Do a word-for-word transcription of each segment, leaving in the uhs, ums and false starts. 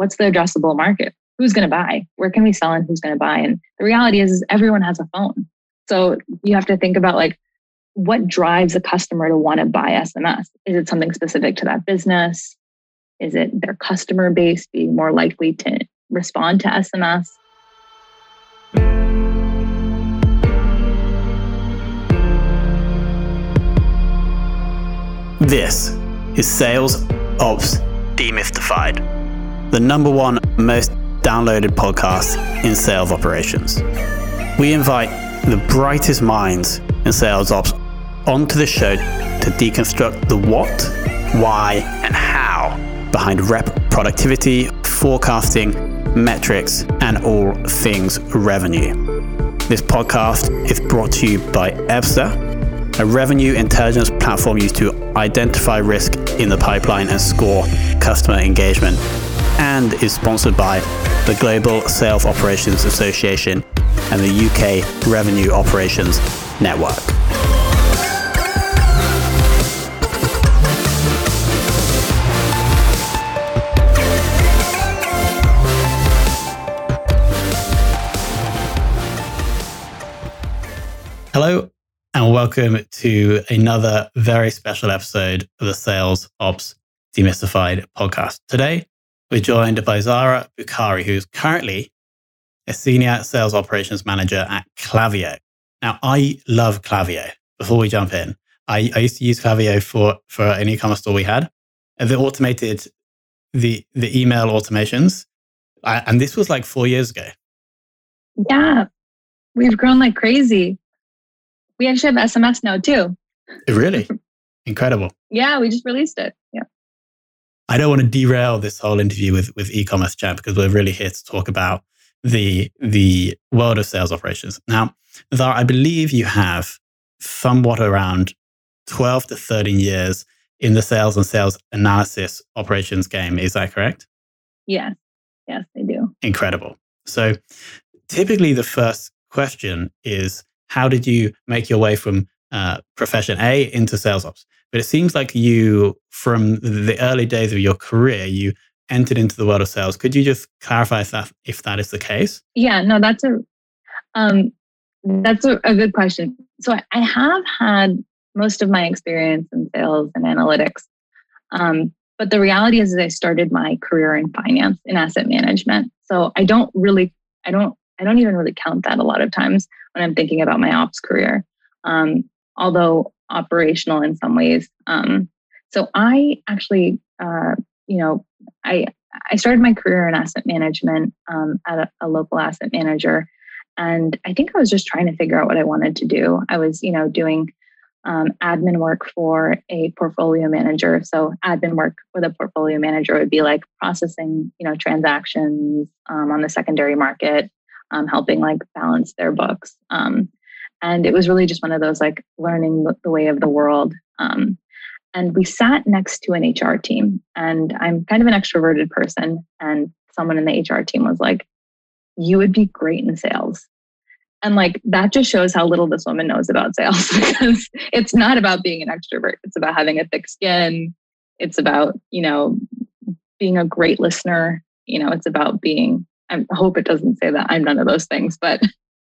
what's the addressable market? Who's going to buy? Where can we sell and who's going to buy? And the reality is, is everyone has a phone. So you have to think about like, what drives a customer to want to buy S M S? Is it something specific to that business? Is it their customer base being more likely to respond to S M S? This is Sales Ops Demystified, the number one most downloaded podcast in sales operations. We invite the brightest minds in sales ops onto the show to deconstruct the what, why, and how behind rep productivity, forecasting, metrics, and all things revenue. This podcast is brought to you by Ebsta, a revenue intelligence platform used to identify risk in the pipeline and score customer engagement, and is sponsored by the Global Sales Operations Association and the U K Revenue Operations Network. Hello, and welcome to another very special episode of the Sales Ops Demystified podcast. Today, we're joined by Zara Bukhari, who's currently a senior sales operations manager at Klaviyo. Now, I love Klaviyo. Before we jump in, I, I used to use Klaviyo for, for an e-commerce store we had, and they automated the, the email automations. I, and this was like four years ago. Yeah, we've grown like crazy. We actually have S M S now too. Really? Incredible. Yeah, we just released it. Yeah. I don't want to derail this whole interview with, with e-commerce chat because we're really here to talk about the the world of sales operations. Now, Zara, I believe you have somewhat around twelve to thirteen years in the sales and sales analysis operations game. Is that correct? Yes. Yes, I do. Incredible. So typically the first question is, how did you make your way from uh, profession A into sales ops? But it seems like you, from the early days of your career, you entered into the world of sales. Could you just clarify if that, if that is the case? Yeah, no, that's a um, that's a, a good question. So I, I have had most of my experience in sales and analytics, um, but the reality is, is I started my career in finance, in asset management. So I don't really, I don't, I don't even really count that a lot of times when I'm thinking about my ops career, um, although operational in some ways. Um, so I actually, uh, you know, I I started my career in asset management um, at a, a local asset manager, and I think I was just trying to figure out what I wanted to do. I was, you know, doing um, admin work for a portfolio manager. So admin work with a portfolio manager would be like processing, you know, transactions um, on the secondary market. Um, helping like balance their books. Um, and it was really just one of those like learning the way of the world. Um, and we sat next to an H R team, and I'm kind of an extroverted person. And someone in the H R team was like, you would be great in sales. And like, that just shows how little this woman knows about sales, because it's not about being an extrovert. It's about having a thick skin. It's about, you know, being a great listener. You know, it's about being, I hope it doesn't say that I'm none of those things, but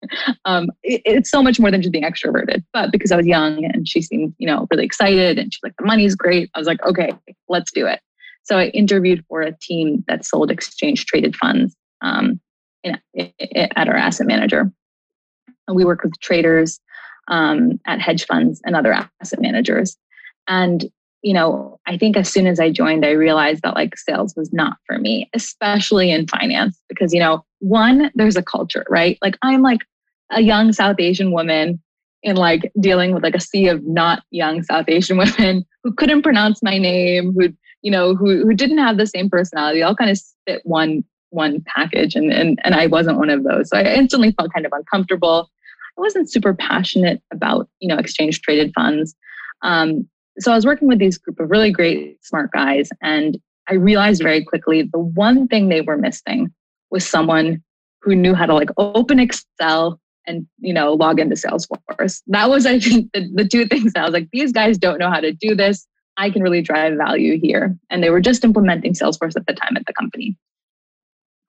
um, it, it's so much more than just being extroverted. But because I was young and she seemed, you know, really excited and she's like, the money's great. I was like, okay, let's do it. So I interviewed for a team that sold exchange traded funds um, in, in, at our asset manager. And we work with traders um, at hedge funds and other asset managers. And you know, I think as soon as I joined, I realized that like sales was not for me, especially in finance, because, you know, one, there's a culture, right? Like I'm like a young South Asian woman in like dealing with like a sea of not young South Asian women who couldn't pronounce my name, who, you know, who, who didn't have the same personality, all kind of fit one, one package. And, and, and I wasn't one of those. So I instantly felt kind of uncomfortable. I wasn't super passionate about, you know, exchange traded funds. Um, So I was working with these group of really great, smart guys, and I realized very quickly the one thing they were missing was someone who knew how to like open Excel and, you know, log into Salesforce. That was, I think, the, the two things that I was like, these guys don't know how to do this. I can really drive value here. And they were just implementing Salesforce at the time at the company.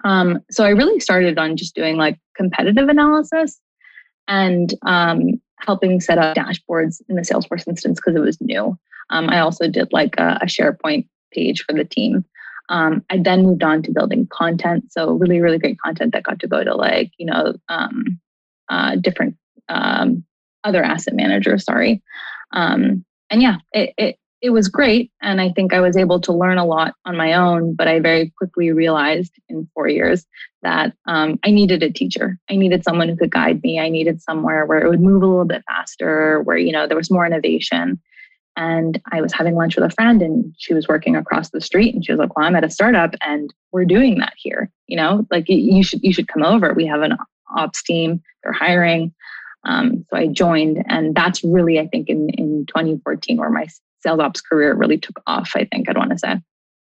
Um, so I really started on just doing like competitive analysis and um, helping set up dashboards in the Salesforce instance because it was new. Um, I also did like a, a SharePoint page for the team. Um, I then moved on to building content. So really, really great content that got to go to like, you know, um, uh, different um, other asset managers, sorry. Um, and yeah, it, it, it was great. And I think I was able to learn a lot on my own, but I very quickly realized in four years that um, I needed a teacher. I needed someone who could guide me. I needed somewhere where it would move a little bit faster, where, you know, there was more innovation. And I was having lunch with a friend and she was working across the street and she was like, well, I'm at a startup and we're doing that here. You know, like you should, you should come over. We have an ops team, they're hiring. Um, so I joined, and that's really, I think in, in twenty fourteen where my sales ops career really took off, I think I'd want to say.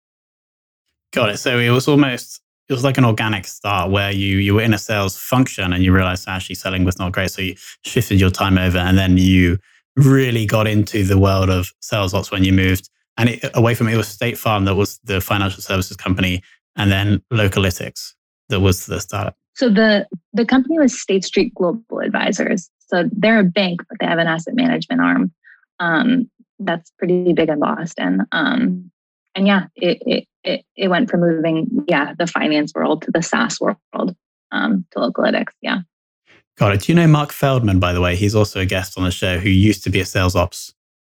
Got it. So it was almost, it was like an organic start where you you were in a sales function and you realized actually selling was not great. So you shifted your time over and then you really got into the world of sales ops when you moved. And it, away from it, it was State Farm that was the financial services company, and then Localytics that was the startup. So the, the company was State Street Global Advisors. So they're a bank, but they have an asset management arm. Um, that's pretty big in Boston. Um, and yeah, it, it, it, it went from moving, yeah, the finance world to the SaaS world, um, to Localytics. Yeah. Got it. Do you know Mark Feldman, by the way? He's also a guest on the show who used to be a sales ops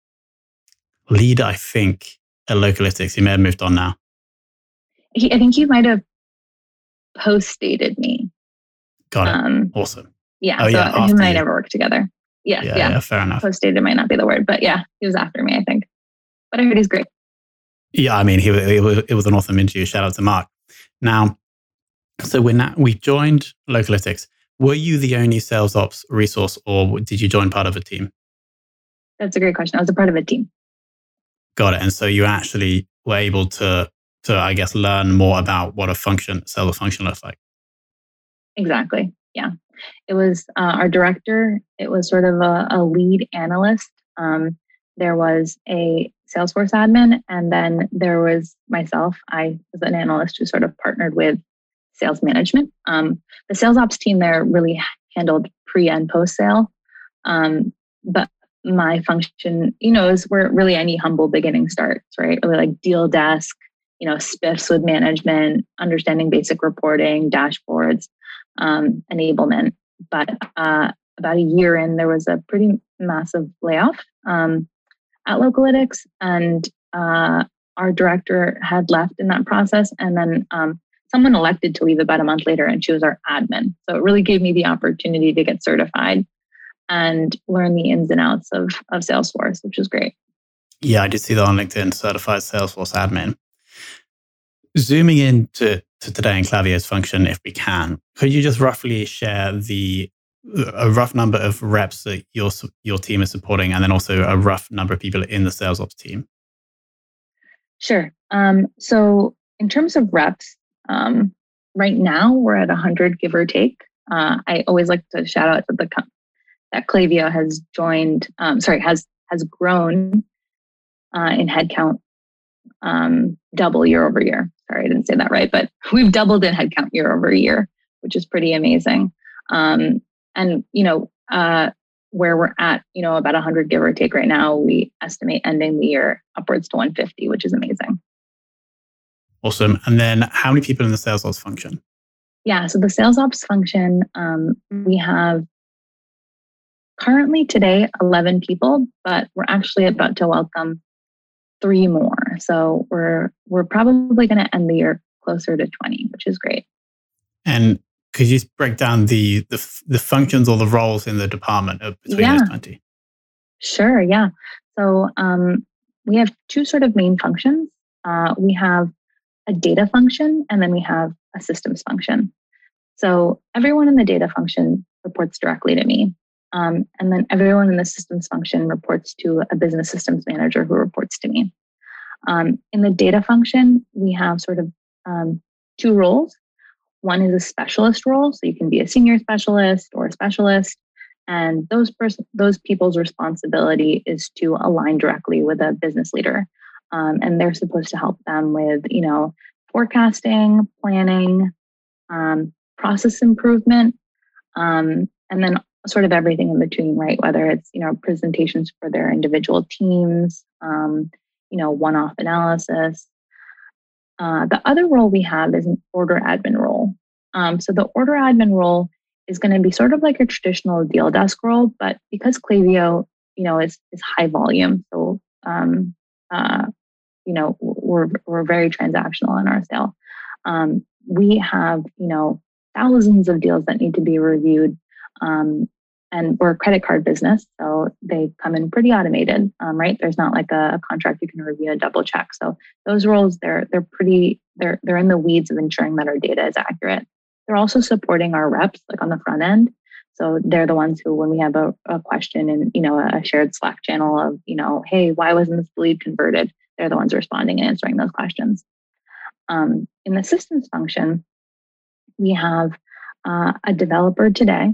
lead, I think, at Localytics. He may have moved on now. He, I think he might have post-dated me. Got it. Um, awesome. Yeah. Oh, so yeah, him and I you. never worked together. Yeah, yeah. Yeah. yeah fair enough. Post-dated might not be the word, but yeah, he was after me, I think. But I heard he's great. Yeah, I mean, he, it, was, it was an awesome interview. Shout out to Mark. Now, so we're now, we joined Localytics. Were you the only sales ops resource, or did you join part of a team? That's a great question. I was a part of a team. Got it. And so you actually were able to, to I guess, learn more about what a function, sales function looks like. Exactly. Yeah. It was uh, our director. It was sort of a, a lead analyst. Um, there was a Salesforce admin, and then there was myself. I was an analyst who sort of partnered with sales management. Um, the sales ops team there really handled pre and post sale. Um, but my function, you know, is where really any humble beginning starts, right? Really like deal desk, you know, spiffs with management, understanding basic reporting, dashboards, um, enablement. But uh, about a year in, there was a pretty massive layoff um, at Localytics, and uh, our director had left in that process. And then um, someone elected to leave about a month later, and she was our admin. So it really gave me the opportunity to get certified and learn the ins and outs of, of Salesforce, which was great. Yeah, I did see that on LinkedIn, certified Salesforce admin. Zooming into to today in Klaviyer's function, if we can, could you just roughly share the a rough number of reps that your your team is supporting, and then also a rough number of people in the sales ops team? Sure. Um, so in terms of reps, um, right now we're at one hundred, give or take. Uh, I always like to shout out to the company that Klaviyo has joined, um, sorry, has has grown uh, in headcount um, double year over year. Sorry, I didn't say that right, but we've doubled in headcount year over year, which is pretty amazing. Um, and, you know, uh, where we're at, you know, about one hundred, give or take right now, we estimate ending the year upwards to one hundred fifty, which is amazing. Awesome. And then how many people in the sales ops function? Yeah, so the sales ops function, um, we have currently today eleven people, but we're actually about to welcome three more. So we're we're probably going to end the year closer to twenty, which is great. And could you break down the the, the functions or the roles in the department of between yeah. those twenty? Sure, yeah. So um, we have two sort of main functions. Uh, we have a data function, and then we have a systems function. So everyone in the data function reports directly to me. Um, and then everyone in the systems function reports to a business systems manager who reports to me. Um, in the data function, we have sort of um, two roles. One is a specialist role, so you can be a senior specialist or a specialist, and those pers- those people's responsibility is to align directly with a business leader, um, and they're supposed to help them with, you know, forecasting, planning, um, process improvement, um, and then sort of everything in between, right? Whether it's, you know, presentations for their individual teams, um, you know, one-off analysis. Uh, the other role we have is an order admin role. Um, so the order admin role is going to be sort of like a traditional deal desk role, but because Klaviyo, you know, is is high volume, so um, uh, you know, we're we're very transactional in our sale. Um, we have, you know, thousands of deals that need to be reviewed, um, and we're a credit card business, so they come in pretty automated, um, right? There's not like a, a contract you can review and double check. So those roles, they're they're pretty they're they're in the weeds of ensuring that our data is accurate. They're also supporting our reps, like on the front end. So they're the ones who, when we have a, a question in, you know, a shared Slack channel of, you know, hey, why wasn't this lead converted? They're the ones responding and answering those questions. Um, in the systems function, we have uh, a developer today,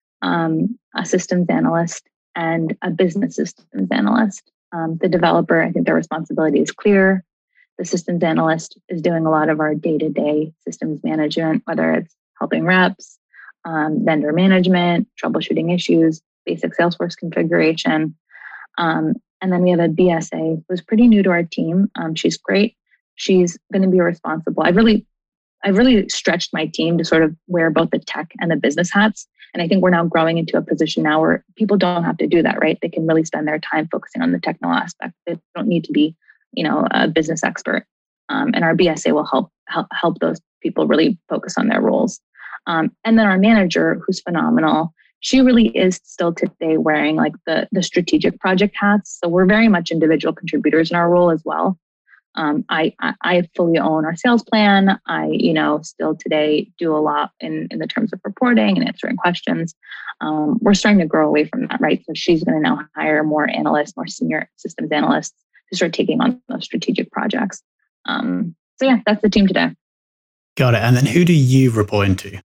um, a systems analyst, and a business systems analyst. Um, the developer, I think their responsibility is clear. The systems analyst is doing a lot of our day-to-day systems management, whether it's helping reps, um, vendor management, troubleshooting issues, basic Salesforce configuration. Um, and then we have a B S A who's pretty new to our team. Um, she's great. She's going to be responsible. I've really, I've really stretched my team to sort of wear both the tech and the business hats. And I think we're now growing into a position now where people don't have to do that, right? They can really spend their time focusing on the technical aspect. They don't need to be, you know, a business expert. Um, and our B S A will help, help help those people really focus on their roles. Um, and then our manager, who's phenomenal, she really is still today wearing like the, the strategic project hats. So we're very much individual contributors in our role as well. Um, I, I I fully own our sales plan. I, you know, still today do a lot in, in the terms of reporting and answering questions. Um, we're starting to grow away from that, right? So she's going to now hire more analysts, more senior systems analysts to start taking on those strategic projects. Um, so yeah, that's the team today. Got it. And then who do you report into?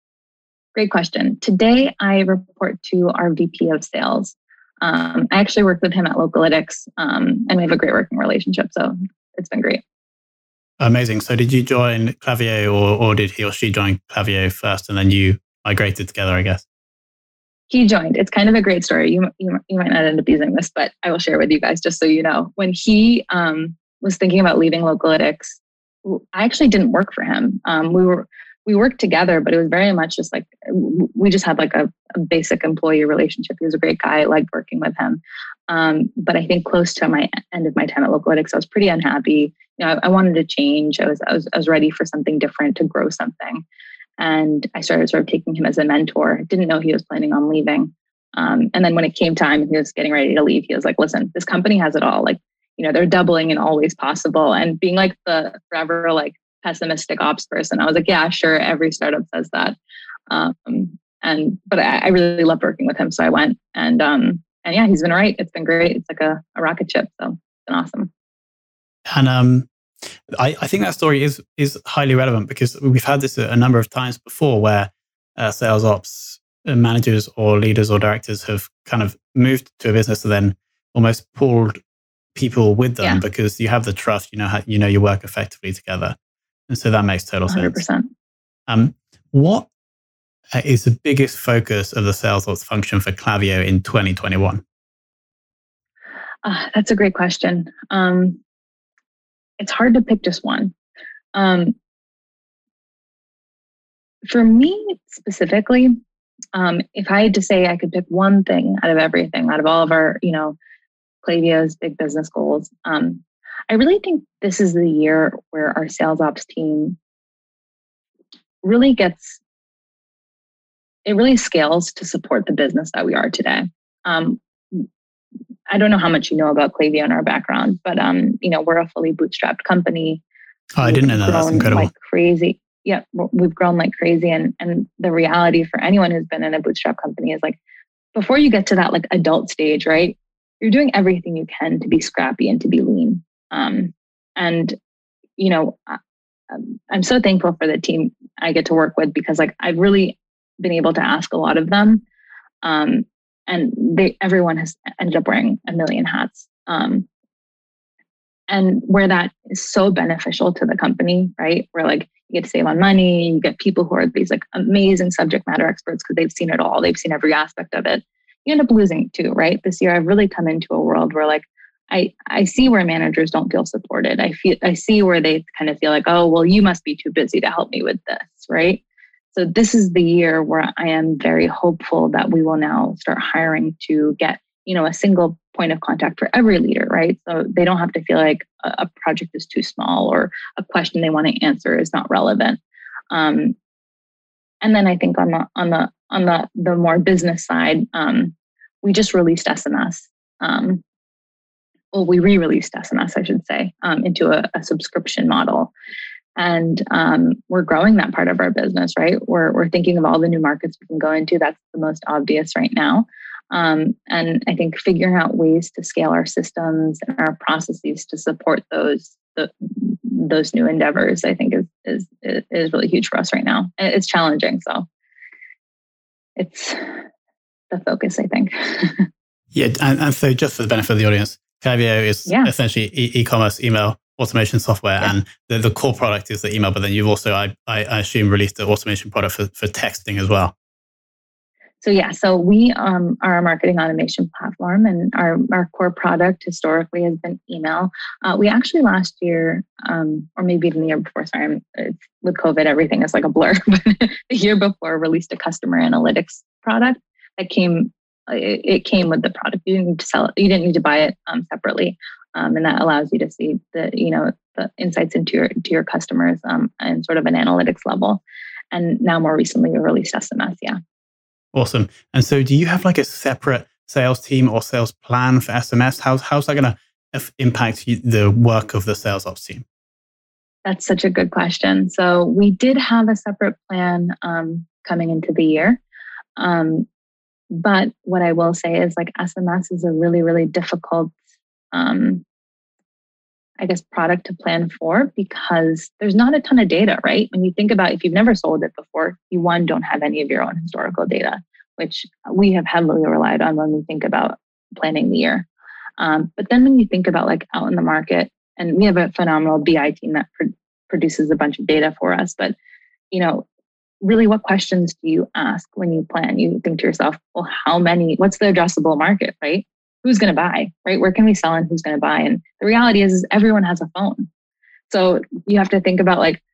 Great question. Today, I report to our V P of sales. Um, I actually work with him at Localytics, um, and we have a great working relationship. So it's been great. Amazing. So did you join Klaviyo, or, or did he or she join Klaviyo first and then you migrated together, I guess? He joined. It's kind of a great story. You, you, you might not end up using this, but I will share with you guys just so you know. When he um, was thinking about leaving Localytics, I actually didn't work for him. Um, we were we worked together, but it was very much just like, we just had like a, a basic employee relationship. He was a great guy. I liked working with him. Um, but I think close to my end of my time at Localytics, I was pretty unhappy. You know, I, I wanted to change. I was, I was, I was ready for something different, to grow something. And I started sort of taking him as a mentor. Didn't know he was planning on leaving. Um, and then when it came time and he was getting ready to leave, he was like, listen, this company has it all. Like, you know, they're doubling in all ways possible. And being like the forever, like, pessimistic ops person, I was like, yeah, sure. Every startup says that. Um, and, but I, I really loved working with him. So I went and, um, and yeah, he's been right. It's been great. It's like a, a rocket ship. So it's been awesome. And, um, I, I think that story is, is highly relevant because we've had this a, a number of times before where uh, sales ops managers or leaders or directors have kind of moved to a business and then almost pulled people with them, yeah, because you have the trust, you know, how, you know, you work effectively together. And so that makes total one hundred percent. sense. Um, what is the biggest focus of the sales ops function for Klaviyo in twenty twenty-one? Uh, that's a great question. Um, it's hard to pick just one. Um, for me specifically, um, if I had to say I could pick one thing out of everything, out of all of our, you know, Klaviyo's big business goals, um, I really think this is the year where our sales ops team really gets, it really scales to support the business that we are today. Um, I don't know how much you know about Klaviyo and our background, but um, you know, we're a fully bootstrapped company. Oh, I didn't know that. That's incredible. Like crazy. Yeah, we've grown like crazy. And, and the reality for anyone who's been in a bootstrap company is like, before you get to that like adult stage, right? You're doing everything you can to be scrappy and to be lean. Um, and, you know, I, I'm so thankful for the team I get to work with because like I've really been able to ask a lot of them. Um, and they, everyone has ended up wearing a million hats. Um, and where that is so beneficial to the company, right? Where like You get to save on money. You get people who are these like amazing subject matter experts because they've seen it all. They've seen every aspect of it. You end up losing too, right? This year, I've really come into a world where like, I, I see where managers don't feel supported. I feel I see where they kind of feel like, oh, well, you must be too busy to help me with this, right? So this is the year where I am very hopeful that we will now start hiring to get, you know, a single point of contact for every leader, right? So they don't have to feel like a, a project is too small or a question they want to answer is not relevant. Um, and then I think on the on the on the the more business side, um, we just released S M S. Um, well, we re-released S M S, I should say, um, into a, a subscription model. And um, we're growing that part of our business, right? We're we're thinking of all the new markets we can go into. That's the most obvious right now. Um, and I think figuring out ways to scale our systems and our processes to support those the, those new endeavors, I think is is is really huge for us right now. And it's challenging, so it's the focus, I think. Yeah, and, and so just for the benefit of the audience, Klaviyo is yeah. essentially e- e-commerce email automation software, yeah. and the, the core product is the email. But then you've also, I, I, I assume, released the automation product for, for texting as well. So yeah, so we um, are a marketing automation platform, and our, our core product historically has been email. Uh, we actually last year, um, or maybe even the year before, sorry, it's, with COVID, everything is like a blur. But the year before, released a customer analytics product that came. It, it came with the product. You didn't need to sell it. You didn't need to buy it um, separately, um, and that allows you to see the you know the insights into your to your customers um, and sort of an analytics level. And now, more recently, we released S M S. Yeah. Awesome. And so do you have like a separate sales team or sales plan for S M S? How's, how's that going to impact you, the work of the sales ops team? That's such a good question. So we did have a separate plan um, coming into the year. Um, but what I will say is like S M S is a really, really difficult, um, I guess, product to plan for because there's not a ton of data, right? When you think about if you've never sold it before, you one, don't have any of your own historical data, which we have heavily relied on when we think about planning the year. Um, but then when you think about like out in the market, and we have a phenomenal B I team that pr- produces a bunch of data for us, but you know, really what questions do you ask when you plan? You think to yourself, well, how many, what's the addressable market, right? Who's going to buy, right? Where can we sell and who's going to buy? And the reality is, is everyone has a phone. So you have to think about like,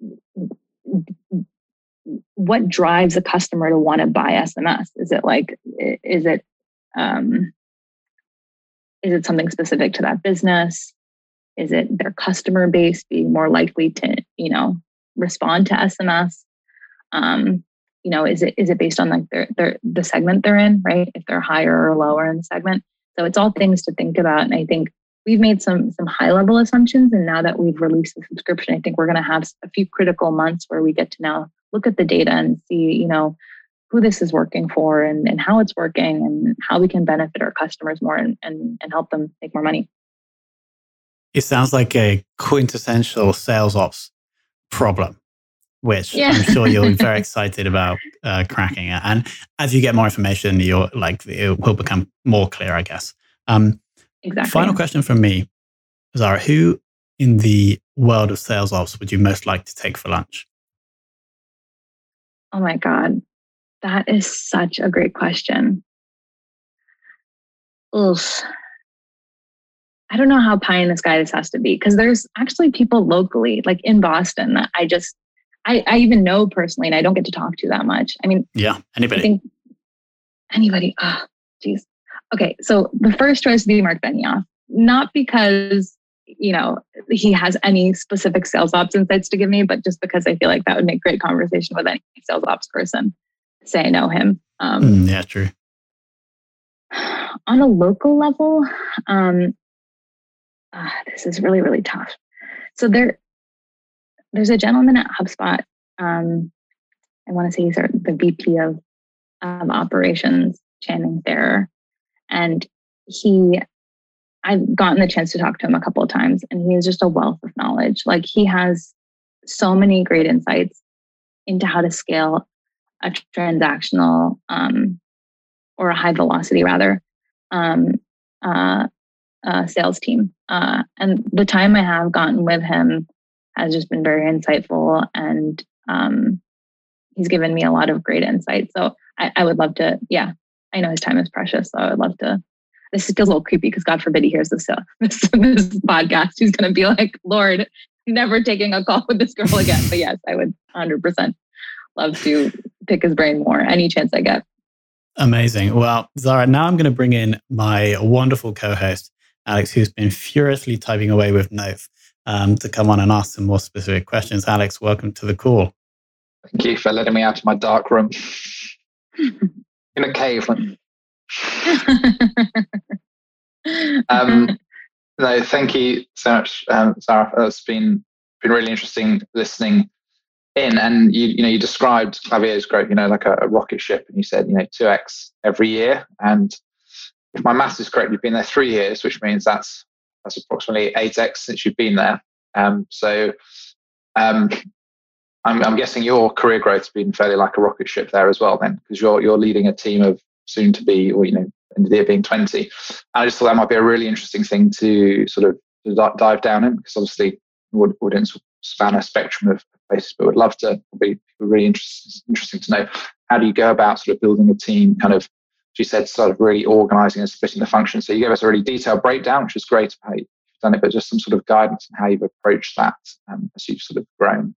what drives a customer to want to buy S M S? Is it like, is it, um, is it something specific to that business? Is it their customer base being more likely to, you know, respond to S M S? Um, you know, is it, is it based on like their, their, the segment they're in, right? If they're higher or lower in the segment. So it's all things to think about. And I think we've made some some high level assumptions. And now that we've released the subscription, I think we're going to have a few critical months where we get to now look at the data and see, you know, who this is working for and, and how it's working and how we can benefit our customers more and, and, and help them make more money. It sounds like a quintessential sales ops problem, which yeah. I'm sure you'll be very excited about uh, cracking it. And as you get more information, you're like, it will become more clear, I guess. Um, exactly. Final question from me, Zara, who in the world of sales ops would you most like to take for lunch? Oh my God, that is such a great question. Oof. I don't know how pie in the sky this has to be because there's actually people locally, like in Boston, that I just, I, I even know personally, and I don't get to talk to that much. I mean, yeah, anybody. I think anybody. Oh, geez. Okay, so the first choice would be Mark Benioff, not because you know he has any specific sales ops insights to give me, but just because I feel like that would make great conversation with any sales ops person. Say I know him. Um, mm, yeah, true. On a local level, um, uh, this is really really tough. So there. There's a gentleman at HubSpot. Um, I want to say he's our, the V P of, of operations, Channing Thayer. And he, I've gotten the chance to talk to him a couple of times, and he is just a wealth of knowledge. Like he has so many great insights into how to scale a transactional um, or a high velocity rather um, uh, uh, sales team. Uh, and the time I have gotten with him, has just been very insightful, and um, he's given me a lot of great insight. So I, I would love to, yeah, I know his time is precious. So I would love to, this feels a little creepy because God forbid he hears this, uh, this, this podcast. He's going to be like, Lord, never taking a call with this girl again. But yes, I would one hundred percent love to pick his brain more any chance I get. Amazing. Well, Zara, now I'm going to bring in my wonderful co-host, Alex, who's been furiously typing away with notes um, to come on and ask some more specific questions. Alex, welcome to the call. Thank you for letting me out of my dark room. In a cave. um, no, thank you so much, um, Zara. It's been been really interesting listening in, and you you know you described Klavier's growth, you know, like a, a rocket ship, and you said you know two x every year. And if my maths is correct, you've been there three years, which means that's that's approximately eight x since you've been there. Um, so um, I'm, I'm guessing your career growth's been fairly like a rocket ship there as well, then, because you're you're leading a team of soon to be, or you know, end of the year being twenty. And I just thought that might be a really interesting thing to sort of to dive down in, because obviously would wouldn't span a spectrum of places, but would love to be really interesting interesting to know, how do you go about sort of building a team, kind of, she said, sort of really organizing and splitting the functions. So you gave us a really detailed breakdown, which is great how you've done it, but just some sort of guidance on how you've approached that um, as you've sort of grown.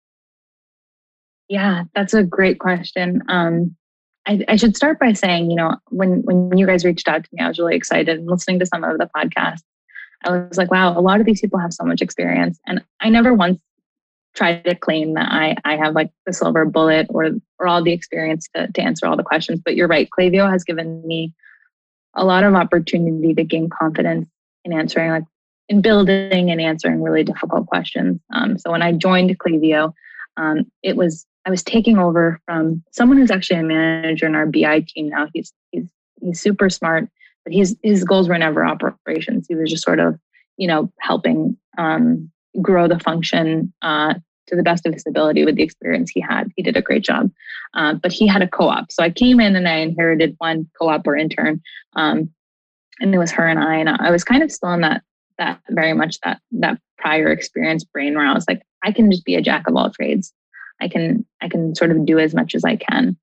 Yeah, that's a great question. Um, I, I should start by saying, you know, when, when you guys reached out to me, I was really excited, and listening to some of the podcasts, I was like, wow, a lot of these people have so much experience. And I never once tried to claim that I, I have like the silver bullet or, or all the experience to, to answer all the questions. But you're right. Klaviyo has given me a lot of opportunity to gain confidence in answering, like in building and answering really difficult questions. Um, so when I joined Klaviyo, um, it was, I was taking over from someone who's actually a manager in our B I team now. He's he's he's super smart, but his his goals were never operations. He was just sort of, you know, helping um, grow the function uh, to the best of his ability with the experience he had. He did a great job, uh, but he had a co-op. So I came in and I inherited one co-op or intern, um, and it was her and I. And I was kind of still in that that very much that that prior experience brain where I was like, I can just be a jack of all trades. I can I can sort of do as much as I can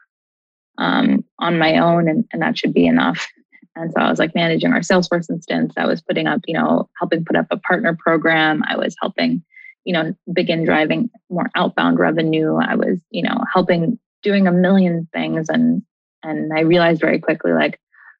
um, on my own, and, and that should be enough. And so I was like managing our Salesforce instance. I was putting up, you know, helping put up a partner program. I was helping, you know, begin driving more outbound revenue. I was, you know, helping doing a million things. And and I realized very quickly, like,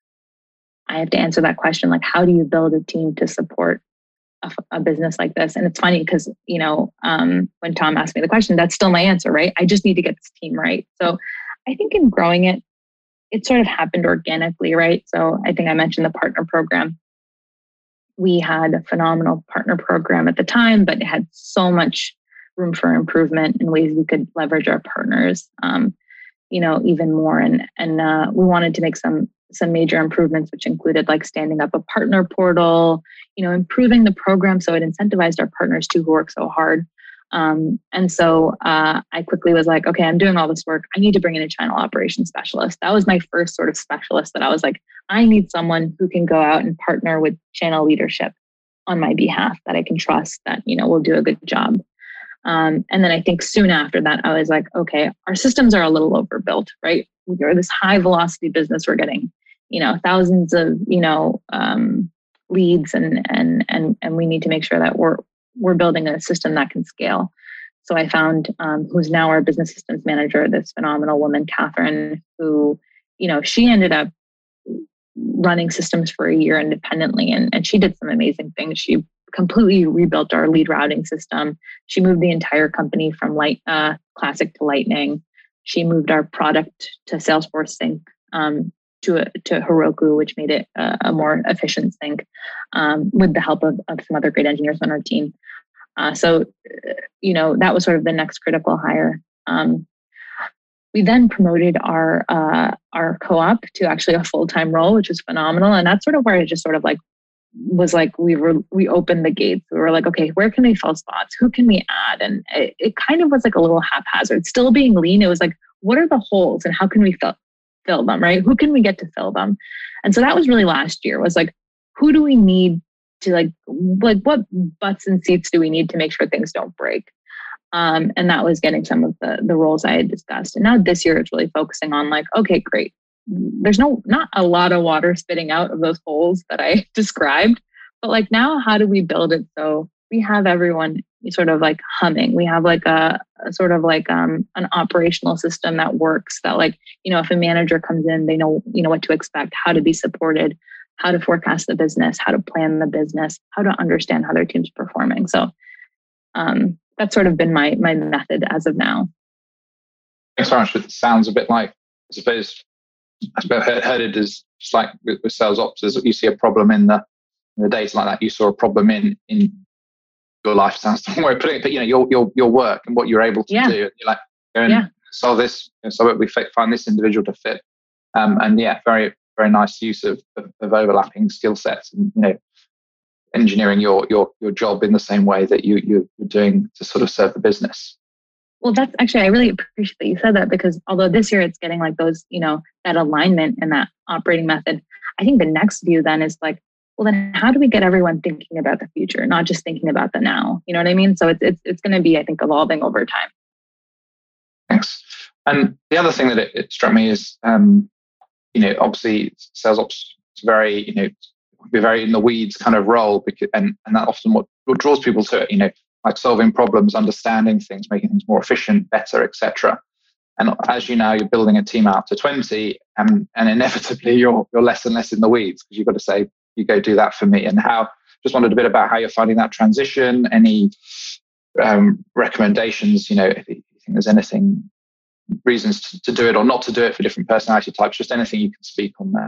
I have to answer that question, like, how do you build a team to support a, a business like this? And it's funny because, you know, um, when Tom asked me the question, that's still my answer, right? I just need to get this team right. So I think in growing it, it sort of happened organically, right? So I think I mentioned the partner program. We had a phenomenal partner program at the time, but it had so much room for improvement in ways we could leverage our partners, um, you know, even more. And and uh, we wanted to make some some major improvements, which included like standing up a partner portal, you know, improving the program so it incentivized our partners too, who work so hard. Um, and so uh, I quickly was like, okay, I'm doing all this work. I need to bring in a channel operations specialist. That was my first sort of specialist that I was like, I need someone who can go out and partner with channel leadership on my behalf, that I can trust, that, you know, will do a good job. Um, and then I think soon after that, I was like, okay, our systems are a little overbuilt, right? We're this high velocity business. We're getting, you know, thousands of, you know, um, leads, and and and and we need to make sure that we're we're building a system that can scale. So I found um, who's now our business systems manager, this phenomenal woman, Catherine, who, you know, she ended up running systems for a year independently, and and she did some amazing things. She completely rebuilt our lead routing system. She moved the entire company from light uh, Classic to Lightning. She moved our product to Salesforce Sync, um, to a, to Heroku, which made it a, a more efficient sync, um, with the help of, of some other great engineers on our team. Uh, so, you know, that was sort of the next critical hire. Um, we then promoted our uh, our co-op to actually a full-time role, which was phenomenal. And that's sort of where it just sort of like was like we were we opened the gates. We were like, okay, where can we fill spots? Who can we add? And it, it kind of was like a little haphazard. Still being lean, it was like, what are the holes and how can we fill fill them, right? Who can we get to fill them? And so that was really last year, was like, who do we need to like, like what butts and seats do we need to make sure things don't break? Um, and that was getting some of the, the roles I had discussed. And now this year it's really focusing on like, okay, great. There's no, not a lot of water spitting out of those holes that I described, but like now how do we build it so we have everyone sort of like humming? We have like a, a sort of like um, an operational system that works, that like, you know, if a manager comes in, they know, you know, what to expect, how to be supported, how to forecast the business, how to plan the business, how to understand how their team's performing. So um, that's sort of been my my method as of now. Thanks very much. It sounds a bit like, I suppose, I suppose heard, heard it as just like with, with sales ops, as you see a problem in the in the data like that. You saw a problem in in your life. Sounds the wrong way of putting it, but you know your your your work and what you're able to yeah. do. You're like, go and yeah. solve this, solve it. We find this individual to fit. Um, and yeah, very very nice use of of, of overlapping skill sets, and you know, engineering your your your job in the same way that you you're doing to sort of serve the business. Well, that's actually, I really appreciate that you said that, because although this year it's getting like those, you know, that alignment and that operating method, I think the next view then is like, well, then how do we get everyone thinking about the future, not just thinking about the now? You know what I mean? So it's it's it's going to be, I think, evolving over time. Thanks. And the other thing that it, it struck me is, um, you know, obviously sales ops is very, you know, be very in the weeds kind of role, because and and that often what, what draws people to it, you know, like solving problems, understanding things, making things more efficient, better, et cetera. And as you know, you're building a team out to twenty, and and inevitably you're you're less and less in the weeds, because you've got to say, you go do that for me. And how, just wondered a bit about how you're finding that transition, any um, recommendations, you know, if you think there's anything, reasons to, to do it or not to do it for different personality types, just anything you can speak on there.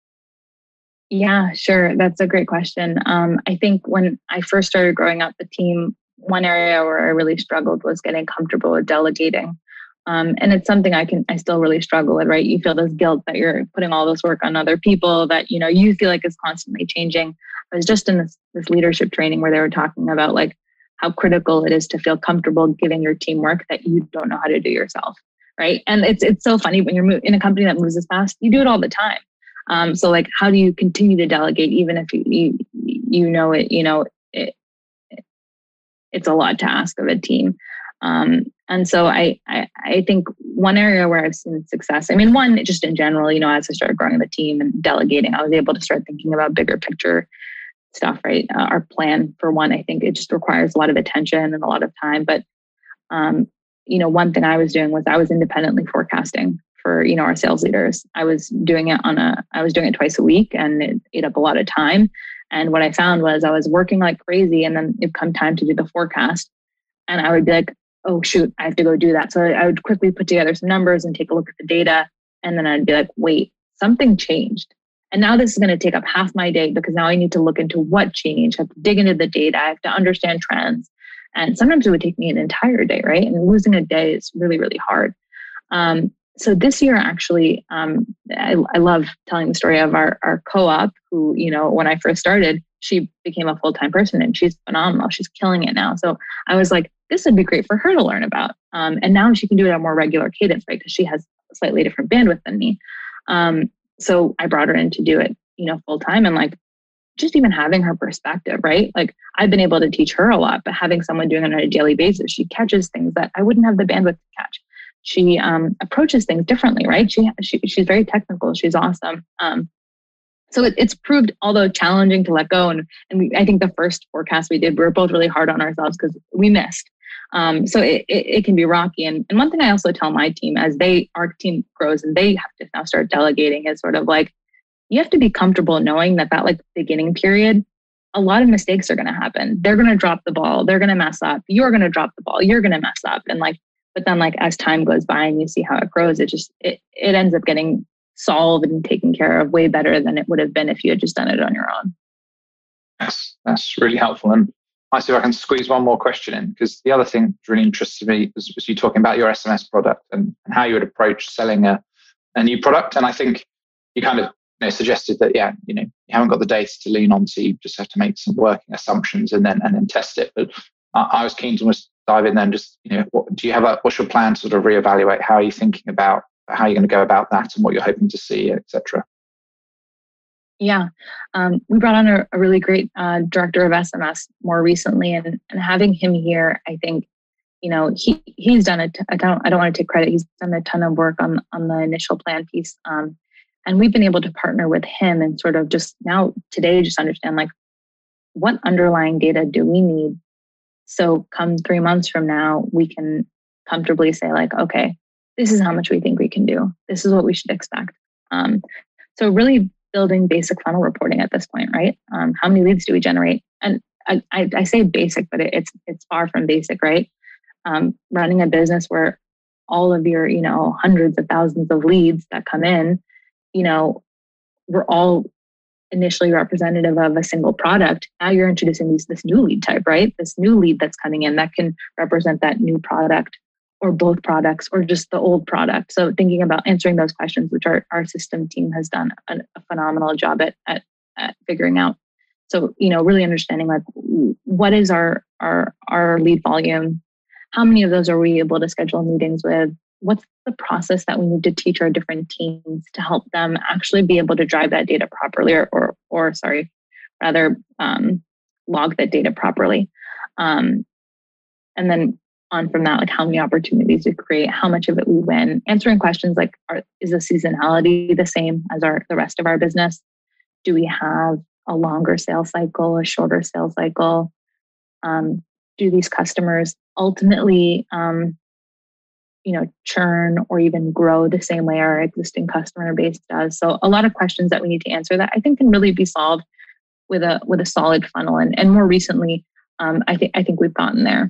Yeah, sure. That's a great question. Um, I think when I first started growing up the team, one area where I really struggled was getting comfortable with delegating. Um, and it's something I can, I still really struggle with, right? You feel this guilt that you're putting all this work on other people that, you know, you feel like is constantly changing. I was just in this, this leadership training where they were talking about like how critical it is to feel comfortable giving your team work that you don't know how to do yourself, right? And it's it's so funny when you're in a company that moves as fast, you do it all the time. Um, so like, how do you continue to delegate even if you you, you know it, you know, it, it, it's a lot to ask of a team. Um, and so I, I, I think one area where I've seen success, I mean, one, just in general, you know, as I started growing the team and delegating, I was able to start thinking about bigger picture stuff, right? Uh, our plan, for one, I think it just requires a lot of attention and a lot of time. But, um, you know, one thing I was doing was I was independently forecasting for, you know, our sales leaders. I was doing it on a, I was doing it twice a week, and it ate up a lot of time. And what I found was I was working like crazy, and then it'd come time to do the forecast, and I would be like, oh shoot, I have to go do that. So I would quickly put together some numbers and take a look at the data. And then I'd be like, wait, something changed. And now this is going to take up half my day, because now I need to look into what changed. I have to dig into the data. I have to understand trends. And sometimes it would take me an entire day, right? And losing a day is really, really hard. Um, so this year, actually, um, I, I love telling the story of our, our co-op who, you know, when I first started, she became a full-time person, and she's phenomenal. She's killing it now. So I was like, this would be great for her to learn about. Um, and now she can do it at a more regular cadence, right? Because she has a slightly different bandwidth than me. Um, so I brought her in to do it, you know, full time, and like, just even having her perspective, right? Like I've been able to teach her a lot, but having someone doing it on a daily basis, she catches things that I wouldn't have the bandwidth to catch. She um, approaches things differently, right? She, she she's very technical. She's awesome. Um, so it, it's proved, although challenging, to let go. And and we, I think the first forecast we did, we were both really hard on ourselves because we missed. Um, so it, it, it can be rocky. And, and one thing I also tell my team as they, our team grows and they have to now start delegating, is sort of like, you have to be comfortable knowing that that like beginning period, a lot of mistakes are going to happen. They're going to drop the ball. They're going to mess up. You're going to drop the ball. You're going to mess up. And like, but then like as time goes by and you see how it grows, it just, it, it ends up getting solved and taken care of way better than it would have been if you had just done it on your own. Yes, that's really helpful. And I see if I can squeeze one more question in, because the other thing that really interested me was, was you talking about your S M S product and, and how you would approach selling a, a new product. And I think you kind of you know, suggested that, yeah, you know, you haven't got the data to lean on, so you just have to make some working assumptions and then and then test it. But I, I was keen to almost dive in there and just, you know, what, do you have a, what's your plan to sort of reevaluate? How are you thinking about how you're going to go about that and what you're hoping to see, et cetera? Yeah. Um, we brought on a, a really great uh, director of S M S more recently, and, and having him here, I think, you know, he he's done it. I don't I don't want to take credit. He's done a ton of work on on the initial plan piece, um, and we've been able to partner with him and sort of just now today just understand like what underlying data do we need, so come three months from now we can comfortably say like, okay, this is how much we think we can do. This is what we should expect. Um, so really building basic funnel reporting at this point, right? Um, how many leads do we generate? And I, I, I say basic, but it, it's it's far from basic, right? Um, running a business where all of your, you know, hundreds of thousands of leads that come in, you know, we're all initially representative of a single product. Now you're introducing these, this new lead type, right? This new lead that's coming in that can represent that new product or both products or just the old product. So thinking about answering those questions, which our, our system team has done a, a phenomenal job at, at, at figuring out. So, you know, really understanding like what is our, our, our lead volume? How many of those are we able to schedule meetings with? What's the process that we need to teach our different teams to help them actually be able to drive that data properly or, or, or sorry, rather um, log that data properly. Um, and then on from that, like how many opportunities we create, how much of it we win, answering questions like, are, is the seasonality the same as our the rest of our business? Do we have a longer sales cycle, a shorter sales cycle? Um, do these customers ultimately, um, you know, churn or even grow the same way our existing customer base does? So a lot of questions that we need to answer that I think can really be solved with a with a solid funnel. And, and more recently, um, I think I think we've gotten there.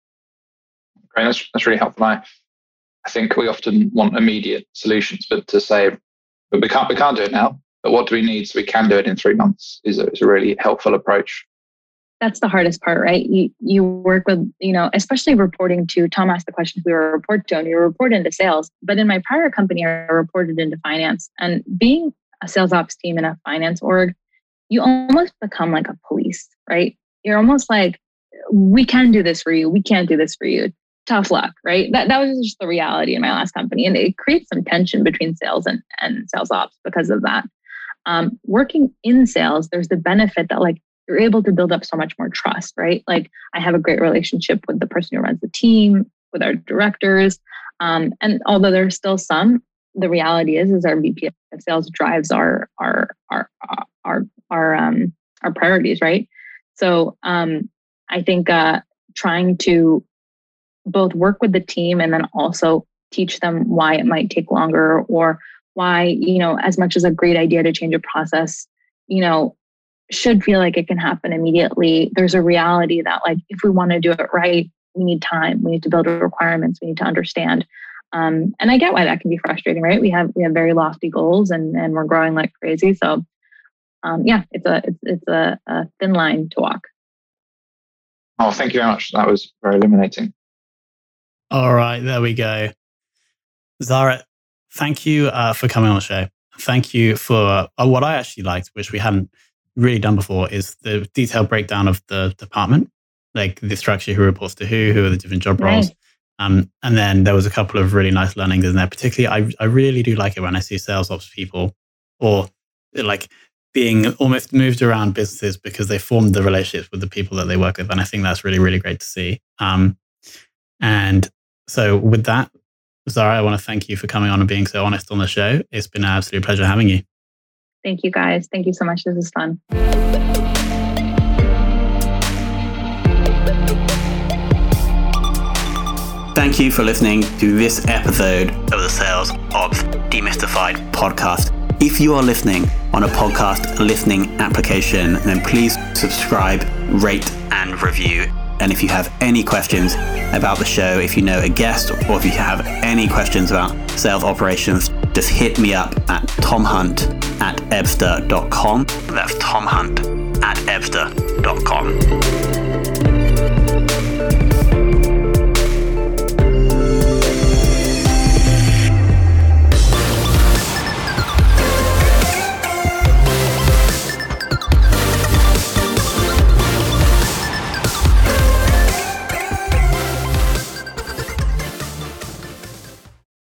Great, that's that's really helpful. I, I think we often want immediate solutions, but to say, but we can't we can't do it now. But what do we need so we can do it in three months is a, is a really helpful approach. That's the hardest part, right? You you work with, you know, especially reporting to, Tom asked the questions we were report to, and you report into sales. But in my prior company, I reported into finance. And being a sales ops team in a finance org, you almost become like a police, right? You're almost like, we can do this for you. We can't do this for you. Tough luck, right? That that was just the reality in my last company. And it creates some tension between sales and, and sales ops because of that. Um, working in sales, there's the benefit that like, you're able to build up so much more trust, right? Like I have a great relationship with the person who runs the team, with our directors. Um, and although there's still some, the reality is, is our V P of sales drives our, our, our, our, our, um, our priorities, right? So um, I think uh, trying to both work with the team and then also teach them why it might take longer or why, you know, as much as a great idea to change a process, you know, should feel like it can happen immediately. There's a reality that like, if we want to do it right, we need time. We need to build requirements. We need to understand. Um, and I get why that can be frustrating, right? We have, we have very lofty goals and, and we're growing like crazy. So um, yeah, it's a, it's, it's a, a thin line to walk. Oh, thank you very much. That was very illuminating. All right, there we go. Zara, thank you uh, for coming on the show. Thank you for uh, what I actually liked, which we hadn't really done before, is the detailed breakdown of the department, like the structure, who reports to who, who are the different job roles. Right. Um, and then there was a couple of really nice learnings in there. Particularly, I, I really do like it when I see sales ops people or like being almost moved around businesses because they formed the relationships with the people that they work with. And I think that's really, really great to see. Um, and so with that, Zara, I want to thank you for coming on and being so honest on the show. It's been an absolute pleasure having you. Thank you, guys. Thank you so much. This is fun. Thank you for listening to this episode of the Sales Ops Demystified podcast. If you are listening on a podcast listening application, then please subscribe, rate, and review. And if you have any questions about the show, if you know a guest, or if you have any questions about sales operations, just hit me up at tomhunt at ebster dot com. That's tomhunt at ebster dot com.